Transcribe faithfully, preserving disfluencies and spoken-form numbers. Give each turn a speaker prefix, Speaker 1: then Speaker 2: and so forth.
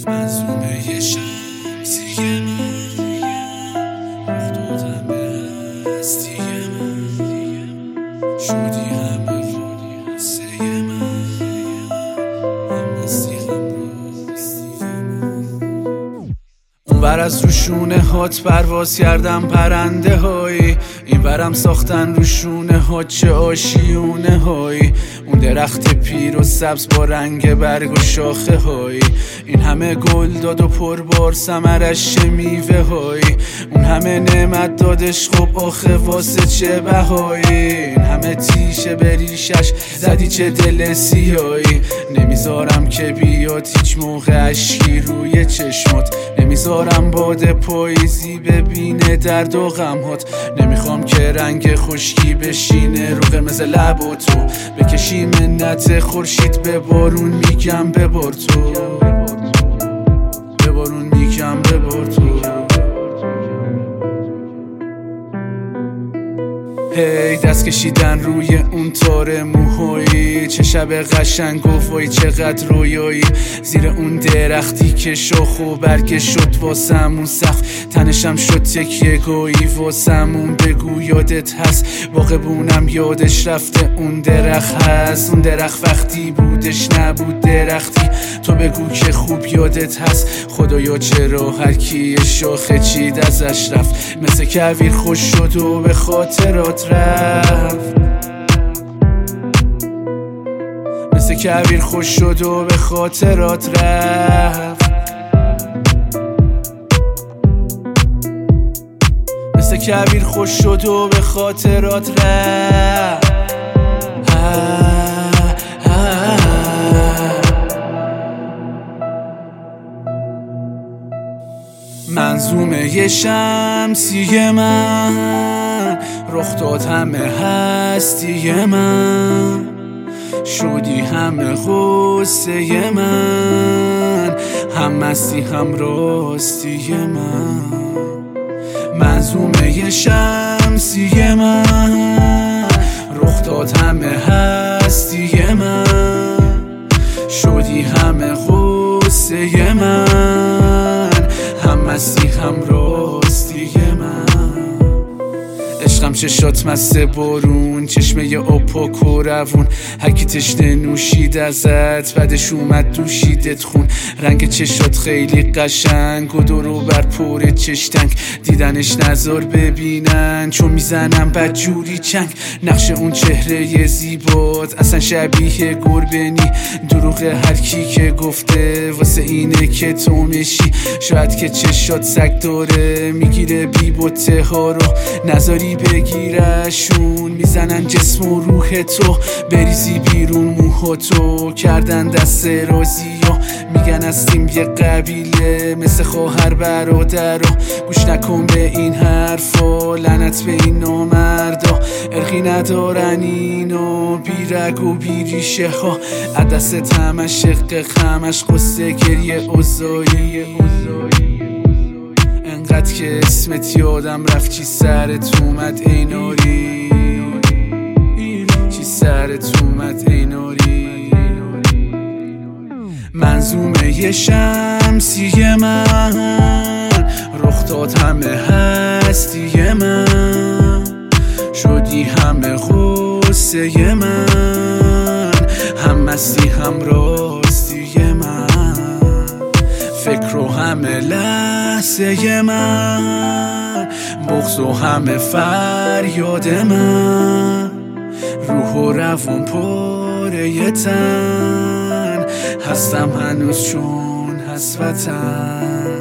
Speaker 1: منظومه شمسی من افتادم به هستی من شدی همه غصه من هم مستی هم راستی من. اون بر از روشونه هات پرواز کردم پرنده هایی، این برم ساختن روشونه ها چه آشیونه هایی. اون درخت پیر و سبز با رنگ برگ و شاخه هایی، این همه گل داد و پربار ثمرش چه میوه هایی. اون همه نعمت دادش خب آخه واسه چه بهایی. این همه تیشه بریشش زدی چه دل سیایی. نمیذارم که بیاد هیچ موقع اشکی روی چشمات، نمیذارم باد پاییزی ببینه درد و غمهات. نمیخوام که رنگ خشکی بشینه رو قرمز لب و تو بکشی منت خورشید به بارون میگم ببار تو، به بارون میگم ببار تو. هی hey, دست کشیدن روی اون تار موهایی، چه شب قشنگ و وای چقدر رویایی. زیر اون درختی که شاخ و برگ شد واسمون سقف، تنشم شد تکیه گویی واسمون بگو یادت هست. باغبونم یادش رفته اون درخت هست، اون درخت وقتی بودش نبود درختی. تو بگو که خوب یادت هست خدایا چرا هر کی شاخه چید ازش رفت. مثل کویر خوش شد و به خاطرات رفت، مثل کویر خوش شد و به خاطرات رفت، مثل کویر خوش شد و به خاطرات رفت. منظومه شمسی من رخ داد همه هستی من شدی همه غصه من هم مستی هم راستی من. منظومه شمسی من رخ داد همه هستی من شدی همه غصه من هم مستی هم راستی من. عشقم چشات مست بارون، چشمه آپاک و روون، هرکی تشنه نوشید ازت بعدش اومد دوشیدت خون. رنگ چشات خیلی قشنگ و دورو بر پر چشتنگ، دیدنش نزار ببینن چون میزنم بدجوری چنگ. نقش اون چهره زیبات اصلا شبیه گربنی، دروغ هرکی که گفته واسه اینه که تو میشی. شاید که چشات سگ داره میگیره بی بوته ها رو، نذاری بگیرشون میزنن جسم و روح تو. بریزی بیرون موهاتو کردن دست رازی ها، میگن هستیم یه قبیله مثل خواهر برادر. گوش نکن به این حرفا، لعنت به این نامردا. ارقی ندارن اینو بی رگ و بی ریشه ها، عدست همش شق خمش قصه گریه اوزایی. انقدر که اسمت یادم رفت چی سرت اومد ای ناری، چی سرت اومد ای ناری. منظومه شمسی من رخ داد همه هستی من شدی همه غصه من هم مستی هم راستی من. فکر و همه لحظه من بغض و همه فریاد من، روح و روان پاره تن هستم هنوز چون هست وطن.